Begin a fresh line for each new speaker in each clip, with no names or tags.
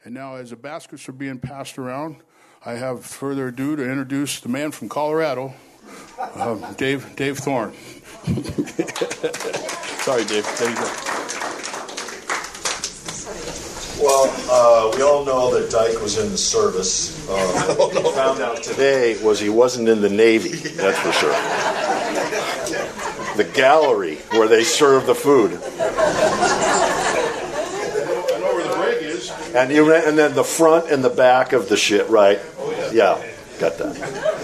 And now, as the baskets are being passed around, I have further ado to introduce the man from Colorado, Dave Thorne. Sorry, Dave. There you go.
Well, we all know that Dyke was in the service. What we found out today was he wasn't in the Navy, that's for sure. The gallery where they serve the food.
I know where the brig is.
And then the front and the back of the ship, right?
Oh,
yeah. Got that.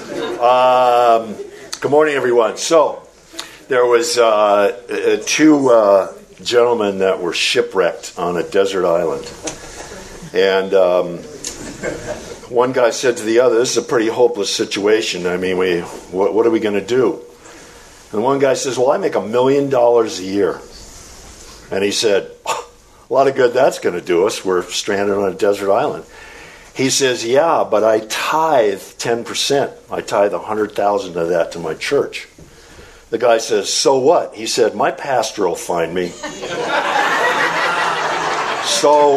Good morning, everyone. So, there was two gentlemen that were shipwrecked on a desert island. And one guy said to the other, this is a pretty hopeless situation. I mean, what are we going to do? And one guy says, well, I make $1 million a year. And he said, a lot of good that's going to do us. We're stranded on a desert island. He says, yeah, but I tithe 10%. I tithe 100,000 of that to my church. The guy says, so what? He said, my pastor will find me. So,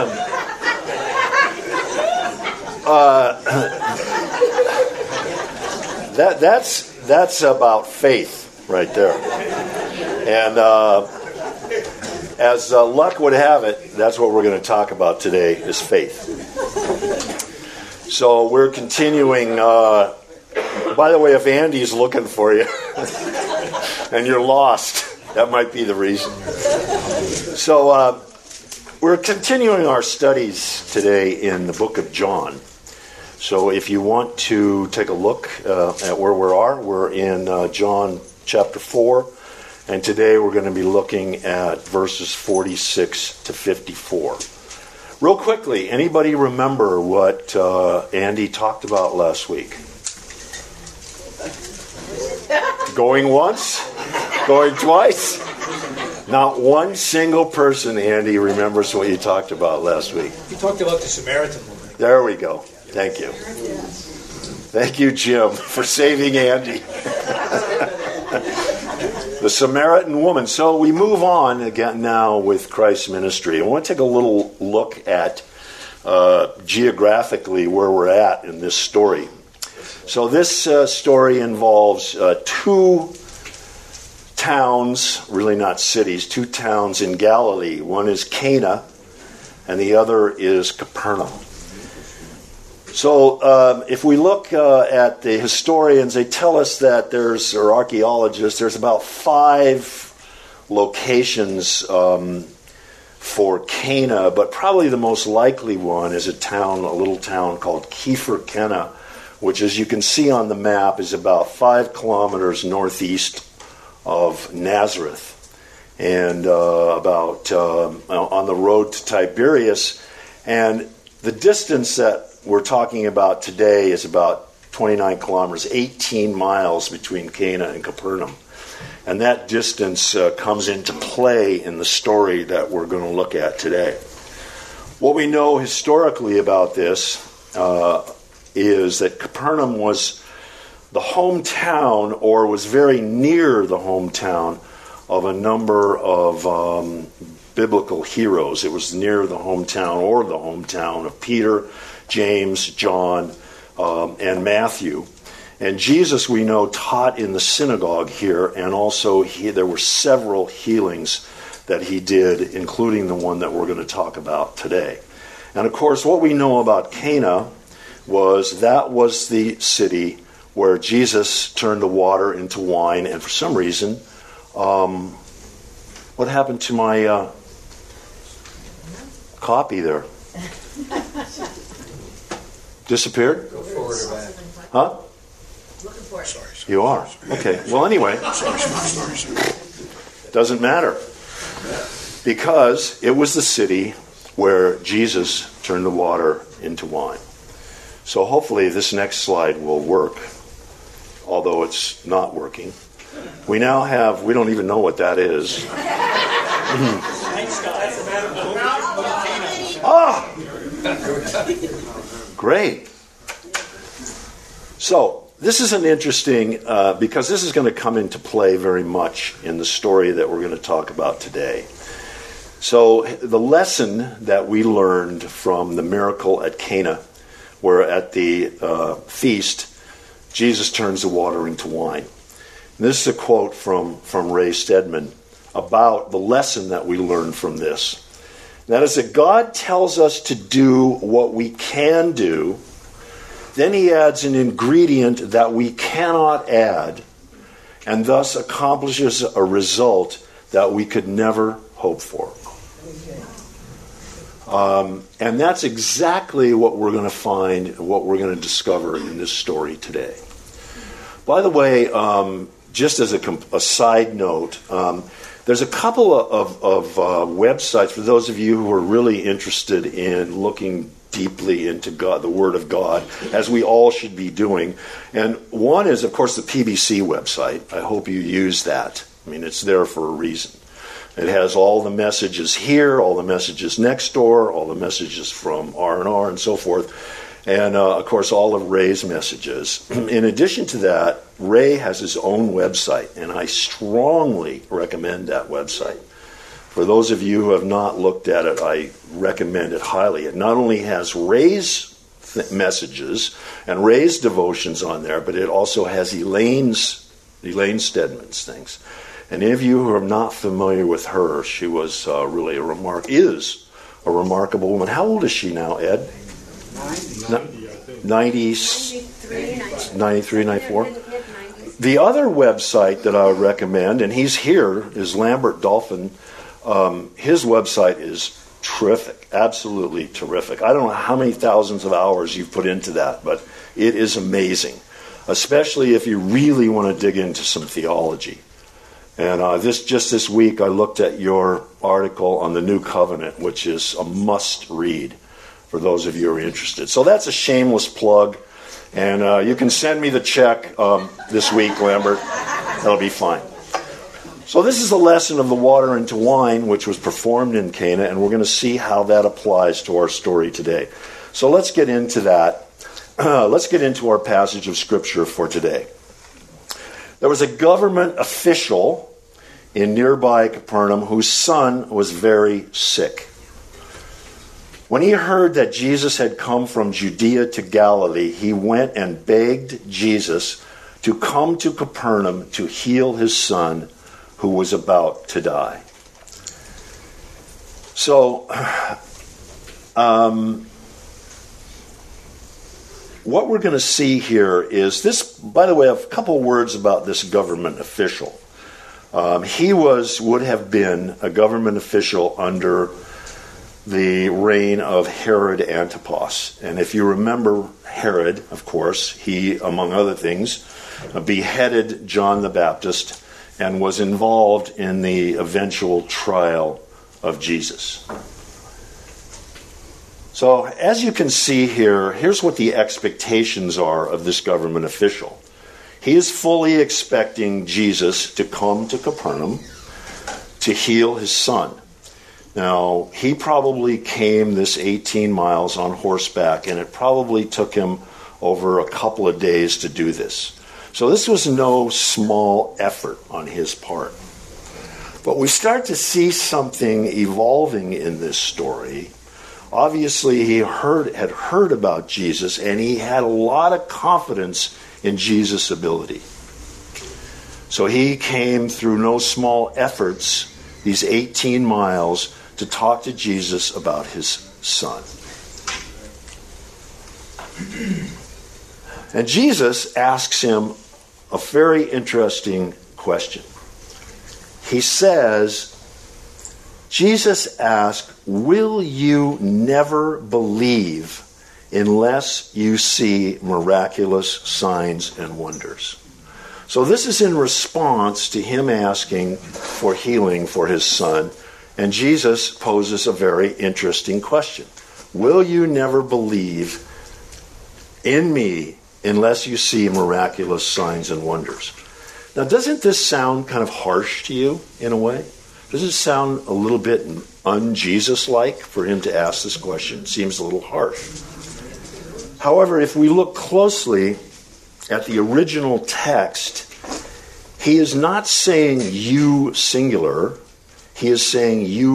that's about faith right there. And as luck would have it, that's what we're going to talk about today is faith. So we're continuing. By the way, if Andy's looking for you and you're lost, that might be the reason. So we're continuing our studies today in the book of John. So if you want to take a look at where we are, we're in John chapter 4. And today we're going to be looking at verses 46 to 54. Real quickly, anybody remember what Andy talked about last week? Going once? Going twice? Not one single person, Andy, remembers what you talked about last week.
You talked about the Samaritan woman.
There we go. Thank you. Thank you, Jim, for saving Andy. The Samaritan woman. So we move on again now with Christ's ministry. I want to take a little look at geographically where we're at in this story. So this story involves two towns, really not cities, two towns in Galilee. One is Cana, and the other is Capernaum. So if we look at the historians, they tell us that or archaeologists, there's about 5 locations for Cana, but probably the most likely one is a little town called Kiefer Cana, which, as you can see on the map, is about 5 kilometers northeast of Nazareth, and about on the road to Tiberias. And the distance that we're talking about today is about 29 kilometers, 18 miles between Cana and Capernaum. And that distance comes into play in the story that we're going to look at today. What we know historically about this is that Capernaum was the hometown, or was very near the hometown, of a number of biblical heroes. It was near the hometown of Peter, James, John, and Matthew. And Jesus, we know, taught in the synagogue here, and also there were several healings that he did, including the one that we're going to talk about today. And of course, what we know about Cana was the city where Jesus turned the water into wine, and for some reason, what happened to my copy there? Disappeared?
Go forward or back.
Huh?
Looking for it.
Sorry.
You are? Okay. Well, anyway. Doesn't matter. Because it was the city where Jesus turned the water into wine. So hopefully this next slide will work, although it's not working. We now have, we don't even know what that is. Great. So, this is an interesting, because this is going to come into play very much in the story that we're going to talk about today. So the lesson that we learned from the miracle at Cana, where at the feast, Jesus turns the water into wine. And this is a quote from Ray Stedman about the lesson that we learned from this. That is that God tells us to do what we can do, then he adds an ingredient that we cannot add, and thus accomplishes a result that we could never hope for. And that's exactly what we're going to find, what we're going to discover in this story today. By the way, just as a side note, there's a couple of websites for those of you who are really interested in looking deeply into God, the Word of God, as we all should be doing. And one is, of course, the PBC website. I hope you use that. I mean, it's there for a reason. It has all the messages here, all the messages next door, all the messages from R&R and so forth, and, of course, all of Ray's messages. In addition to that, Ray has his own website, and I strongly recommend that website. For those of you who have not looked at it, I recommend it highly. It not only has Ray's messages and Ray's devotions on there, but it also has Elaine Stedman's things. And any of you who are not familiar with her, she was really a remarkable woman. How old is she now, Ed? 93, 94. The other website that I would recommend, and he's here, is Lambert Dolphin. His website is terrific, absolutely terrific. I don't know how many thousands of hours you've put into that, but it is amazing, especially if you really want to dig into some theology. And just this week, I looked at your article on the New Covenant, which is a must-read for those of you who are interested. So that's a shameless plug. And you can send me the check this week, Lambert. That'll be fine. So this is a lesson of the water into wine, which was performed in Cana, and we're going to see how that applies to our story today. So let's get into that. Let's get into our passage of Scripture for today. There was a government official in nearby Capernaum whose son was very sick. When he heard that Jesus had come from Judea to Galilee, he went and begged Jesus to come to Capernaum to heal his son who was about to die. So, what we're going to see here is this, by the way, a couple words about this government official. He would have been a government official under the reign of Herod Antipas. And if you remember Herod, of course, he, among other things, beheaded John the Baptist and was involved in the eventual trial of Jesus. So, as you can see here, here's what the expectations are of this government official. He is fully expecting Jesus to come to Capernaum to heal his son. Now, he probably came this 18 miles on horseback, and it probably took him over a couple of days to do this. So this was no small effort on his part. But we start to see something evolving in this story. Obviously, he had heard about Jesus, and he had a lot of confidence in Jesus' ability. So he came through no small efforts, these 18 miles, to talk to Jesus about his son. And Jesus asks him a very interesting question. He says, Jesus asked, "Will you never believe unless you see miraculous signs and wonders?" So this is in response to him asking for healing for his son. And Jesus poses a very interesting question. Will you never believe in me unless you see miraculous signs and wonders? Now, doesn't this sound kind of harsh to you in a way? Does it sound a little bit un-Jesus-like for him to ask this question? It seems a little harsh. However, if we look closely at the original text, he is not saying you singular. He is saying you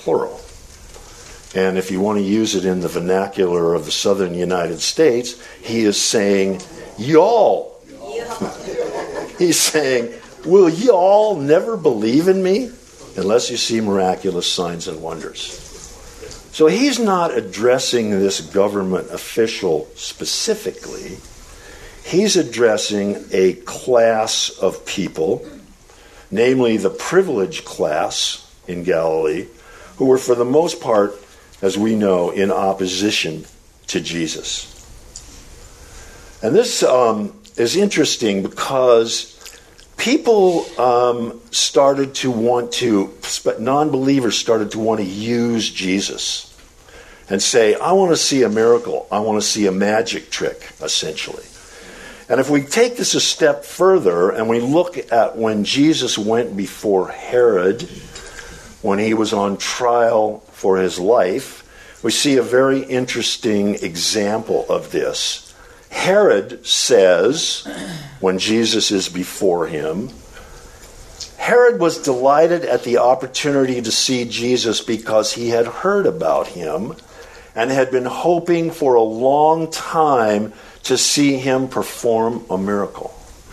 plural. And if you want to use it in the vernacular of the southern United States, he is saying, y'all. He's saying, will y'all never believe in me unless you see miraculous signs and wonders? So he's not addressing this government official specifically. He's addressing a class of people, namely the privileged class in Galilee, who were for the most part, as we know, in opposition to Jesus. And this is interesting because people started to want to, non-believers started to want to use Jesus and say, I want to see a miracle. I want to see a magic trick, essentially. And if we take this a step further and we look at when Jesus went before Herod, when he was on trial for his life, we see a very interesting example of this. Herod says, when Jesus is before him, Herod was delighted at the opportunity to see Jesus because he had heard about him and had been hoping for a long time to see him perform a miracle.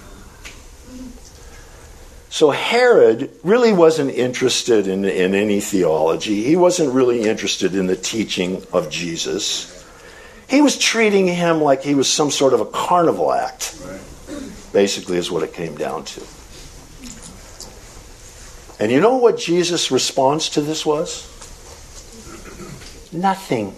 So Herod really wasn't interested in any theology. He wasn't really interested in the teaching of Jesus. He was treating him like he was some sort of a carnival act, basically is what it came down to. And you know what Jesus' response to this was? Nothing.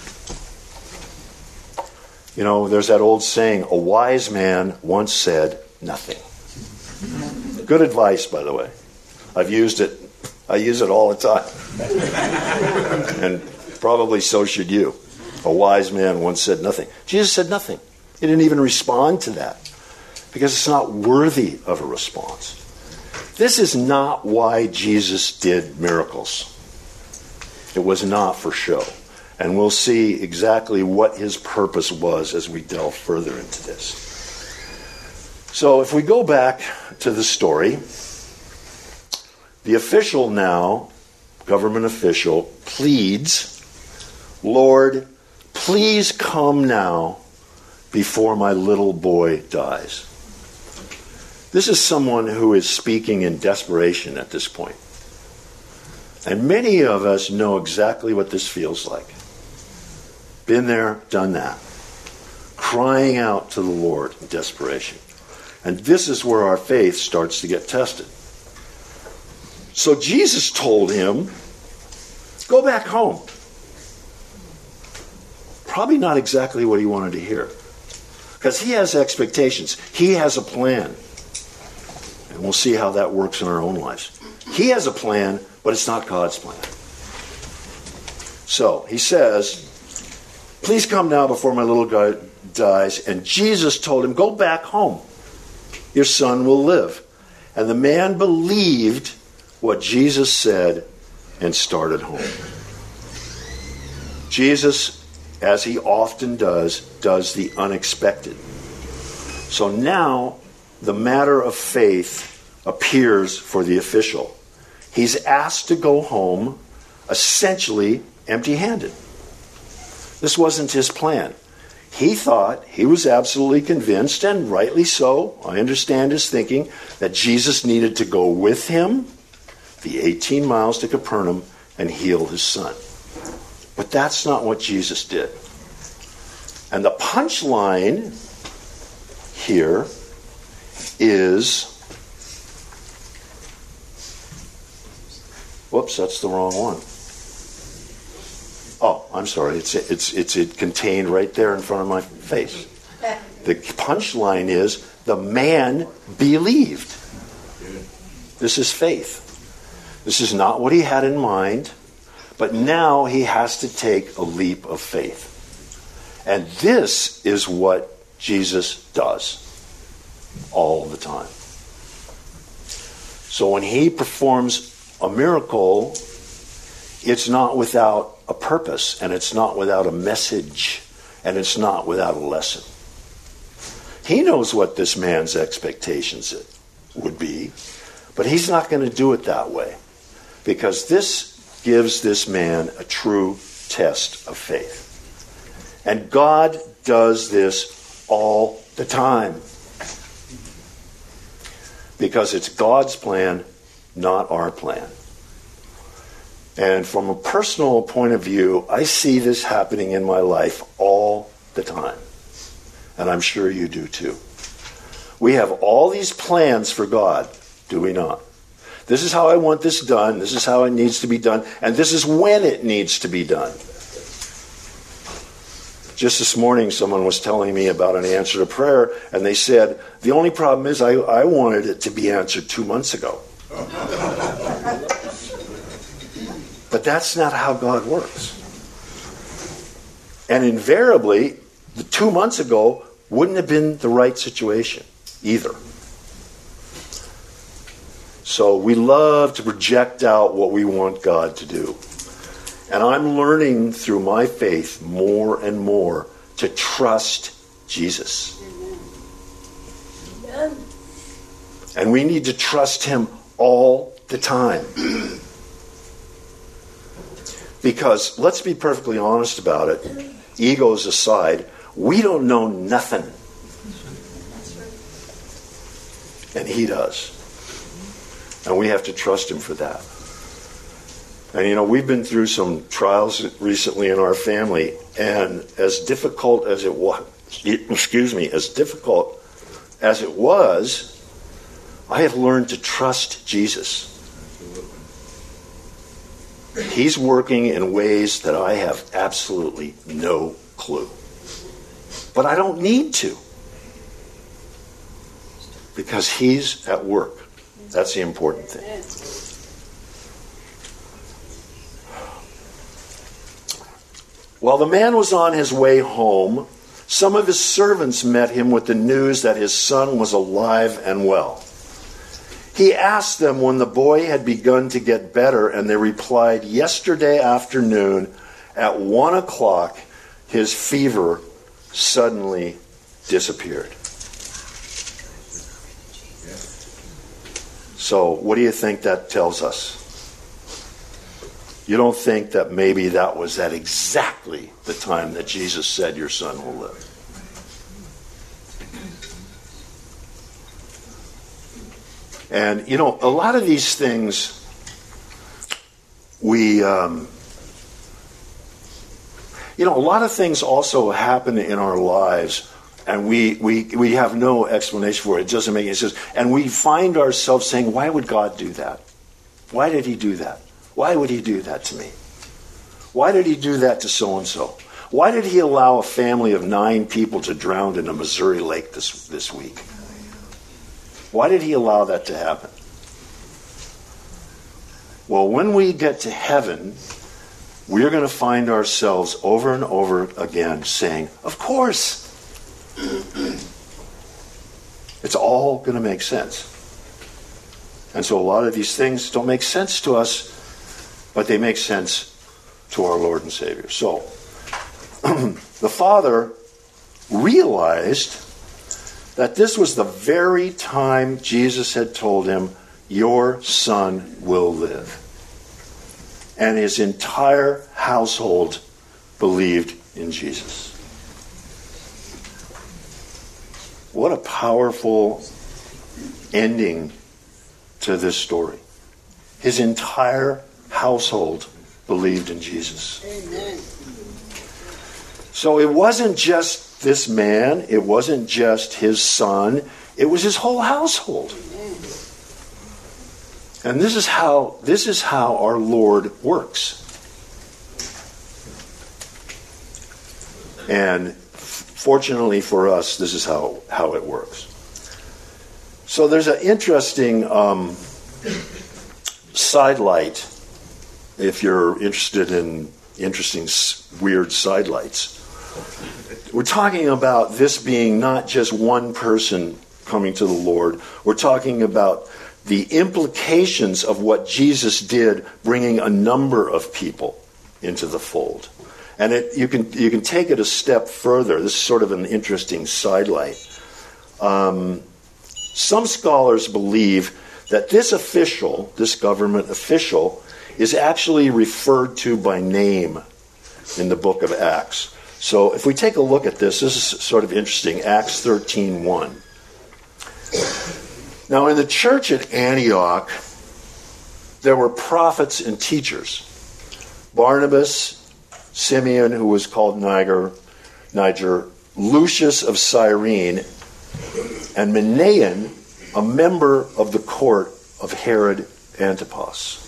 You know, there's that old saying, a wise man once said nothing. Good advice, by the way. I've used it. I use it all the time. And probably so should you. A wise man once said nothing. Jesus said nothing. He didn't even respond to that because it's not worthy of a response. This is not why Jesus did miracles. It was not for show. And we'll see exactly what his purpose was as we delve further into this. So if we go back to the story, the official now, government official, pleads, Lord, please come now before my little boy dies. This is someone who is speaking in desperation at this point. And many of us know exactly what this feels like. Been there, done that. Crying out to the Lord in desperation. And this is where our faith starts to get tested. So Jesus told him, go back home. Probably not exactly what he wanted to hear. Because he has expectations. He has a plan. And we'll see how that works in our own lives. He has a plan, but it's not God's plan. So he says, please come now before my little guy dies. And Jesus told him, go back home. Your son will live. And the man believed what Jesus said and started home. Jesus, as he often does the unexpected. So now the matter of faith appears for the official. He's asked to go home essentially empty-handed. This wasn't his plan. He thought, he was absolutely convinced, and rightly so, I understand his thinking, that Jesus needed to go with him the 18 miles to Capernaum and heal his son. But that's not what Jesus did. And the punchline here is, whoops, that's the wrong one. Oh, I'm sorry. It's contained right there in front of my face. The punchline is the man believed. This is faith. This is not what he had in mind, but now he has to take a leap of faith. And this is what Jesus does all the time. So when he performs a miracle, it's not without a purpose, and it's not without a message, and it's not without a lesson. He knows what this man's expectations would be, but he's not going to do it that way, because this gives this man a true test of faith. And God does this all the time. Because it's God's plan, not our plan. And from a personal point of view, I see this happening in my life all the time. And I'm sure you do too. We have all these plans for God, do we not? This is how I want this done. This is how it needs to be done. And this is when it needs to be done. Just this morning, someone was telling me about an answer to prayer, and they said, the only problem is I wanted it to be answered 2 months ago. But that's not how God works. And invariably, the 2 months ago wouldn't have been the right situation either. So we love to project out what we want God to do. And I'm learning through my faith more and more to trust Jesus.
Amen.
And we need to trust him all the time. Because, let's be perfectly honest about it, egos aside, we don't know nothing. And he does. And we have to trust him for that. And we've been through some trials recently in our family, and as difficult as it was, I have learned to trust Jesus. He's working in ways that I have absolutely no clue. But I don't need to. Because he's at work. That's the important thing. While the man was on his way home, some of his servants met him with the news that his son was alive and well. He asked them when the boy had begun to get better, and they replied, yesterday afternoon at 1 o'clock, his fever suddenly disappeared. So, what do you think that tells us? You don't think that maybe that was at exactly the time that Jesus said your son will live? And, a lot of these things a lot of things also happen in our lives, and we have no explanation for it. It doesn't make any sense. And we find ourselves saying, why would God do that? Why did he do that? Why would he do that to me? Why did he do that to so-and-so? Why did he allow a family of 9 people to drown in a Missouri lake this week? Why did he allow that to happen? Well, when we get to heaven, we're going to find ourselves over and over again saying, of course. It's all going to make sense. And so a lot of these things don't make sense to us, but they make sense to our Lord and Savior. So, the father realized that this was the very time Jesus had told him, your son will live. And his entire household believed in Jesus. What a powerful ending to this story. His entire household believed in Jesus.
Amen.
So it wasn't just this man, it wasn't just his son, it was his whole household. And this is how our Lord works. And fortunately for us, this is how it works. So there's an interesting sidelight, if you're interested in interesting, weird sidelights. We're talking about this being not just one person coming to the Lord. We're talking about the implications of what Jesus did, bringing a number of people into the fold. And you can take it a step further. This is sort of an interesting sidelight. Some scholars believe that this government official, is actually referred to by name in the book of Acts. So if we take a look at this is sort of interesting. Acts 13:1. Now in the church at Antioch, there were prophets and teachers. Barnabas, Simeon, who was called Niger, Lucius of Cyrene, and Manaen, a member of the court of Herod Antipas.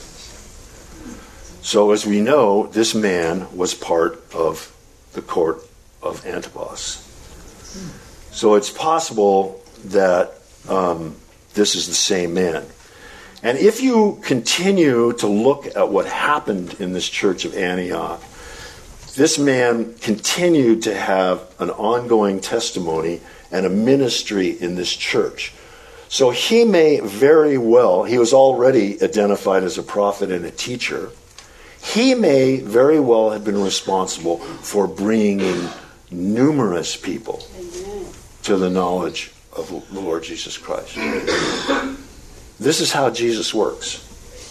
So as we know, this man was part of the court of Antipas. So it's possible that this is the same man. And if you continue to look at what happened in this church of Antioch, this man continued to have an ongoing testimony and a ministry in this church. So he may very well, he was already identified as a prophet and a teacher, he may very well have been responsible for bringing in numerous people to the knowledge of the Lord Jesus Christ. This is how Jesus works.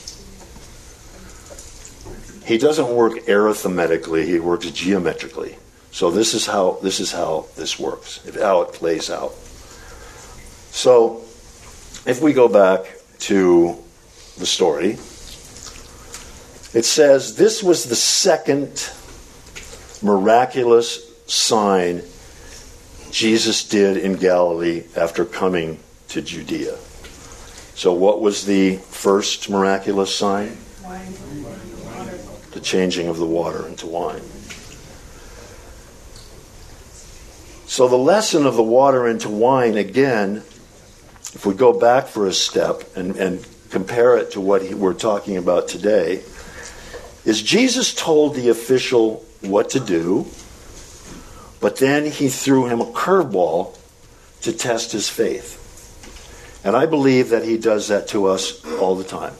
He doesn't work arithmetically, he works geometrically. So this is how this works, how it plays out. So if we go back to the story, it says this was the second miraculous sign Jesus did in Galilee after coming to Judea. So what was the first miraculous sign?
Wine.
The changing of the water into wine. So the lesson of the water into wine, again, if we go back for a step and compare it to what we're talking about today, is Jesus told the official what to do, but then he threw him a curveball to test his faith. And I believe that he does that to us all the time.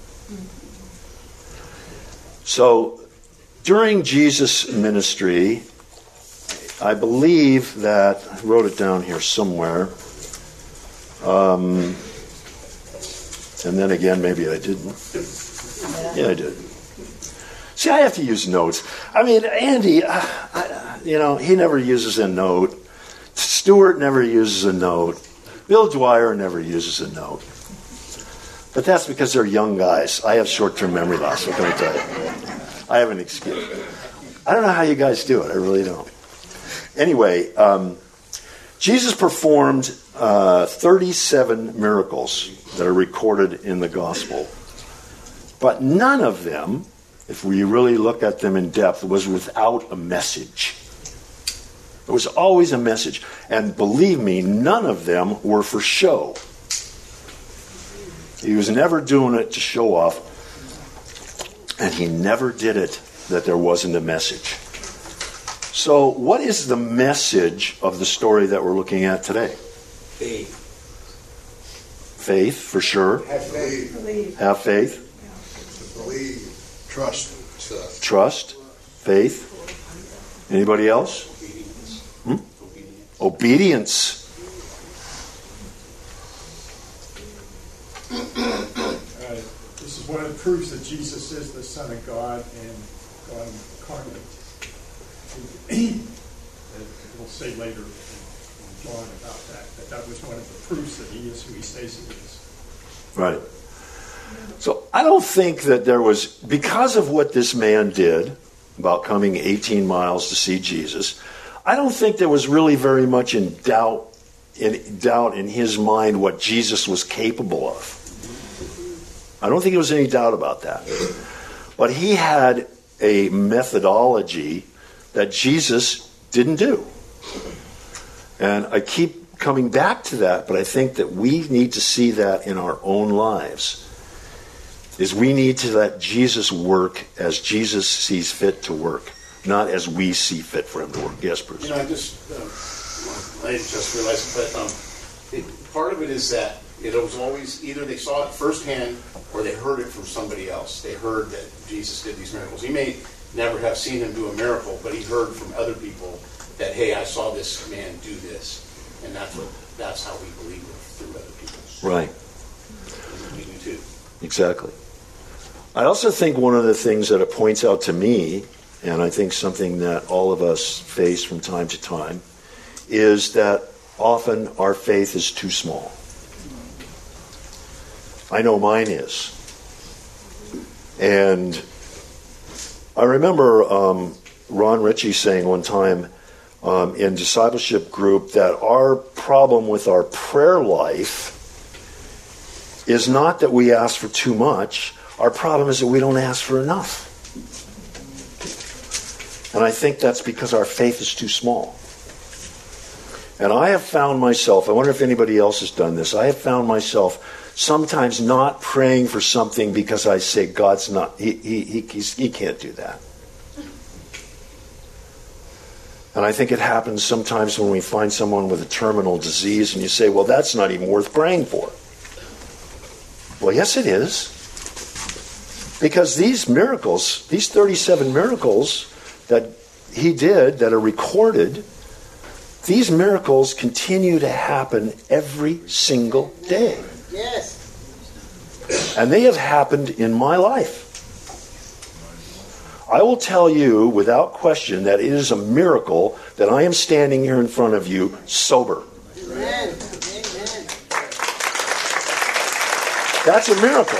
So during Jesus' ministry, I believe that, I wrote it down here somewhere, and then again, maybe I didn't. Yeah, I did. See, I have to use notes. I mean, Andy, he never uses a note. Stuart never uses a note. Bill Dwyer never uses a note. But that's because they're young guys. I have short-term memory loss, what can I tell you? I have an excuse. I don't know how you guys do it. I really don't. Anyway, Jesus performed 37 miracles that are recorded in the gospel. But none of them, if we really look at them in depth, was without a message. There was always a message. And believe me, none of them were for show. He was never doing it to show off. And he never did it that there wasn't a message. So what is the message of the story that we're looking at today?
Faith.
Faith, for sure.
Have faith.
Believe.
Have faith.
Believe. Trust.
Trust. Faith. Anybody else? Obedience.
This is one of the proofs that Jesus is the Son of God and God incarnate. We'll say later in John about that was one of the proofs that he is who he says he is.
Right. So I don't think that there was, because of what this man did about coming 18 miles to see Jesus, I don't think there was really very much in doubt in his mind what Jesus was capable of. I don't think there was any doubt about that. But he had a methodology that Jesus didn't do. And I keep coming back to that, but I think that we need to see that in our own lives. Is we need to let Jesus work as Jesus sees fit to work, not as we see fit for him to work. Yes, Bruce?
I just realized, but part of it is that it was always either they saw it firsthand or they heard it from somebody else. They heard that Jesus did these miracles. He may never have seen him do a miracle, but he heard from other people that, hey, I saw this man do this. And that's how we believe it through other people.
Right.
We do too.
Exactly. I also think one of the things that it points out to me, and I think something that all of us face from time to time, is that often our faith is too small. I know mine is. And I remember Ron Ritchie saying one time in discipleship group that our problem with our prayer life is not that we ask for too much. Our problem is that we don't ask for enough. And I think that's because our faith is too small. And I have found myself, I wonder if anybody else has done this, I have found myself sometimes not praying for something because I say God's not, he can't do that. And I think it happens sometimes when we find someone with a terminal disease and you say, well, that's not even worth praying for. Well, yes, it is. Because these miracles, these 37 miracles that he did that are recorded, these miracles continue to happen every single day.
Yes.
And they have happened in my life. I will tell you without question that it is a miracle that I am standing here in front of you sober.
Amen. Amen.
That's a miracle.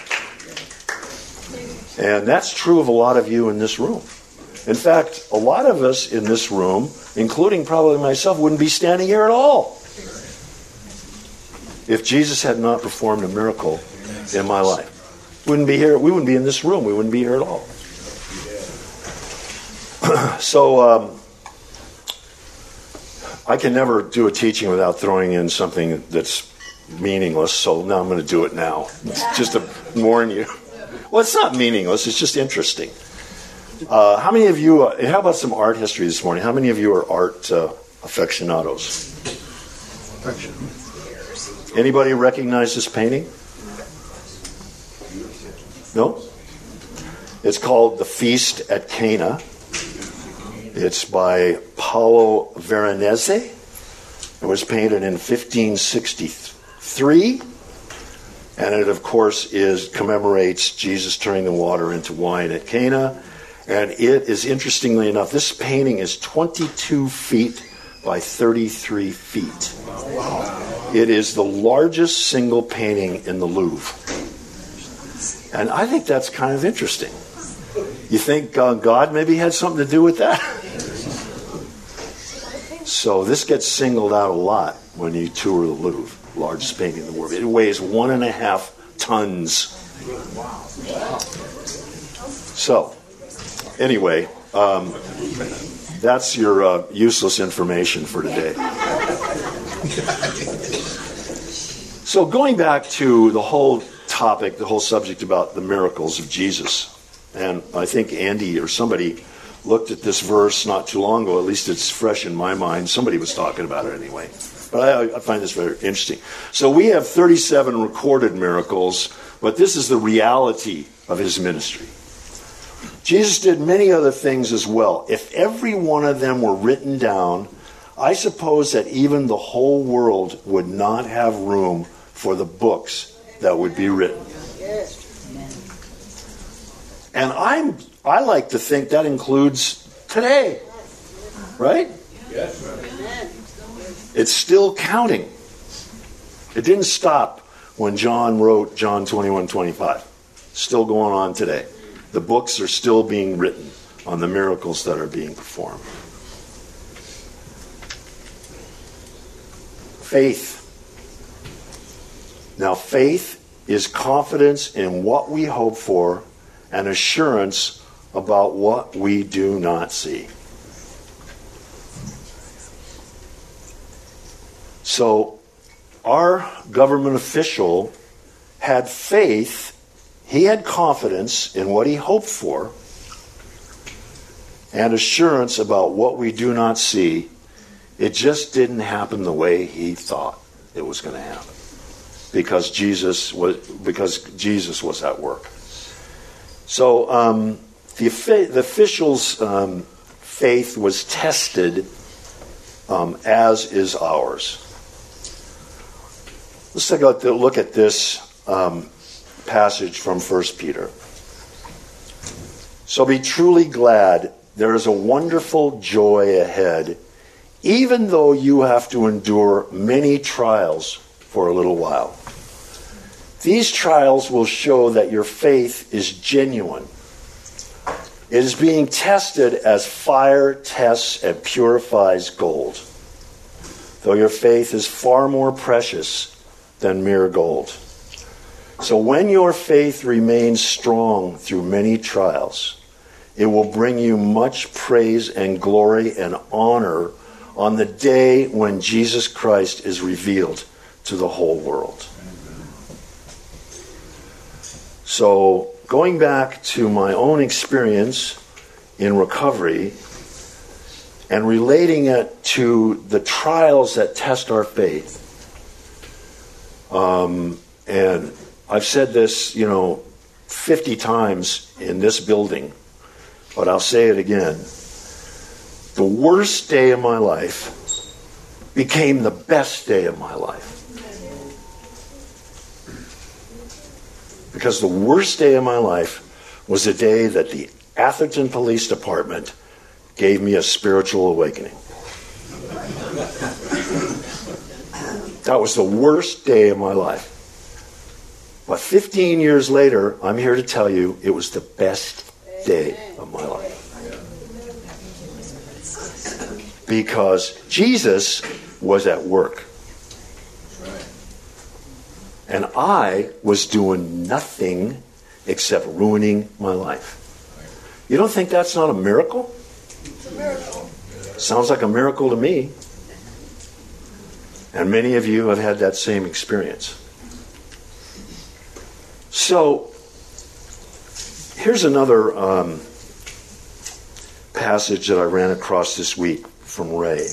And that's true of a lot of you in this room. In fact, a lot of us in this room, including probably myself, wouldn't be standing here at all if Jesus had not performed a miracle in my life. We wouldn't be here. We wouldn't be in this room. We wouldn't be here at all. So I can never do a teaching without throwing in something that's meaningless. So now I'm going to do it now, just to warn you. Well, it's not meaningless. It's just interesting. How many of you, how about some art history this morning? How many of you are art aficionados? Anybody recognize this painting? No? It's called The Feast at Cana. It's by Paolo Veronese. It was painted in 1563. And it, of course, commemorates Jesus turning the water into wine at Cana. And it is, interestingly enough, this painting is 22 feet by 33 feet. Wow. It is the largest single painting in the Louvre. And I think that's kind of interesting. You think God maybe had something to do with that? So this gets singled out a lot when you tour the Louvre. Largest painting in the world. It weighs 1.5 tons. So, anyway, that's your useless information for today. So, going back to the whole topic, the whole subject about the miracles of Jesus, and I think Andy or somebody looked at this verse not too long ago. At least it's fresh in my mind. Somebody was talking about it anyway. But I find this very interesting. So we have 37 recorded miracles, but this is the reality of his ministry. Jesus did many other things as well. If every one of them were written down, I suppose that even the whole world would not have room for the books that would be written. And I like to think that includes today, right?
Yes.
It's still counting. It didn't stop when John wrote John 21:25. Still going on today. The books are still being written on the miracles that are being performed. Faith. Now, faith is confidence in what we hope for and assurance about what we do not see. So, our government official had faith, he had confidence in what he hoped for, and assurance about what we do not see. It just didn't happen the way he thought it was going to happen, because Jesus was at work. So, the official's faith was tested, as is ours. Let's take a look at this passage from 1 Peter. So be truly glad. There is a wonderful joy ahead, even though you have to endure many trials for a little while. These trials will show that your faith is genuine. It is being tested as fire tests and purifies gold, though your faith is far more precious than mere gold. So when your faith remains strong through many trials, it will bring you much praise and glory and honor on the day when Jesus Christ is revealed to the whole world. So, going back to my own experience in recovery and relating it to the trials that test our faith, and I've said this, 50 times in this building, but I'll say it again. The worst day of my life became the best day of my life. Because the worst day of my life was the day that the Atherton Police Department gave me a spiritual awakening. That was the worst day of my life. But 15 years later, I'm here to tell you it was the best day of my life. Because Jesus was at work. And I was doing nothing except ruining my life. You don't think that's not a miracle?
It's a miracle.
Sounds like a miracle to me. And many of you have had that same experience. So, here's another passage that I ran across this week from Ray.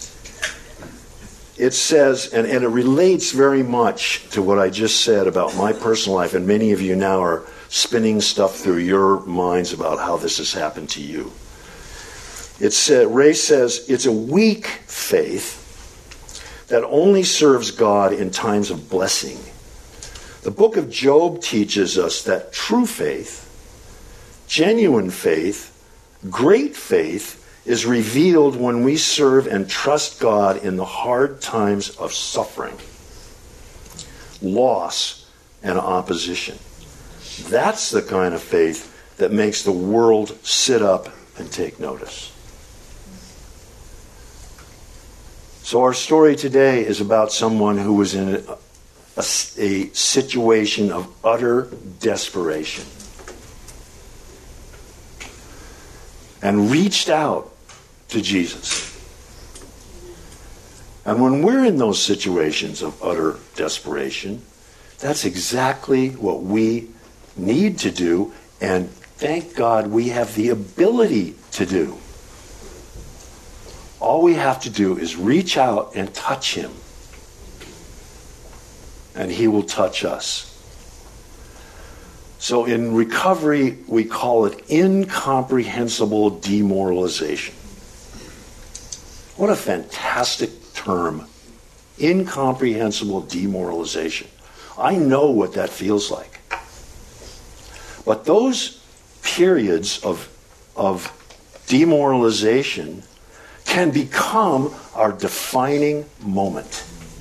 It says, and it relates very much to what I just said about my personal life, and many of you now are spinning stuff through your minds about how this has happened to you. It said, Ray says, it's a weak faith that only serves God in times of blessing. The book of Job teaches us that true faith, genuine faith, great faith, is revealed when we serve and trust God in the hard times of suffering, loss, and opposition. That's the kind of faith that makes the world sit up and take notice. So our story today is about someone who was in a situation of utter desperation and reached out to Jesus. And when we're in those situations of utter desperation, that's exactly what we need to do, and thank God we have the ability to do. All we have to do is reach out and touch him, and he will touch us. So in recovery, we call it incomprehensible demoralization. What a fantastic term. Incomprehensible demoralization. I know what that feels like. But those periods of demoralization can become our defining moment.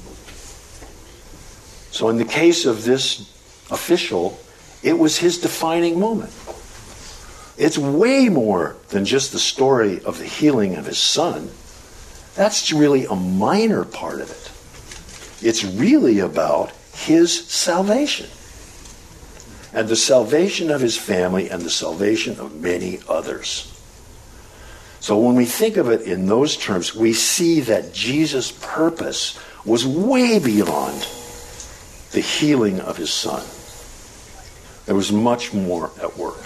So in the case of this official, it was his defining moment. It's way more than just the story of the healing of his son. That's really a minor part of it. It's really about his salvation. And the salvation of his family and the salvation of many others. So when we think of it in those terms, we see that Jesus' purpose was way beyond the healing of his son. There was much more at work.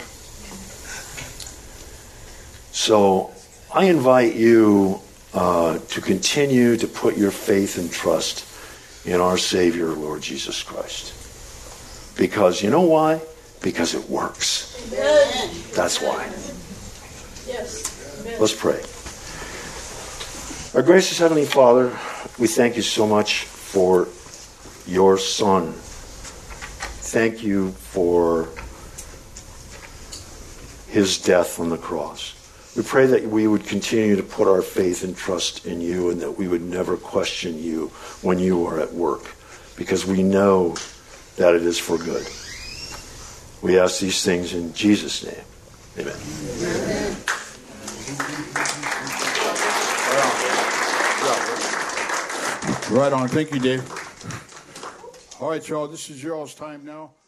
So I invite you to continue to put your faith and trust in our Savior, Lord Jesus Christ. Because you know why? Because it works.
Amen.
That's why.
Yes. Amen.
Let's pray. Our gracious Heavenly Father, we thank you so much for your Son. Thank you for his death on the cross. We pray that we would continue to put our faith and trust in you, and that we would never question you when you are at work, because we know that it is for good. We ask these things in Jesus' name. Amen.
Right on. Thank you, Dave. All right, y'all. This is y'all's time now.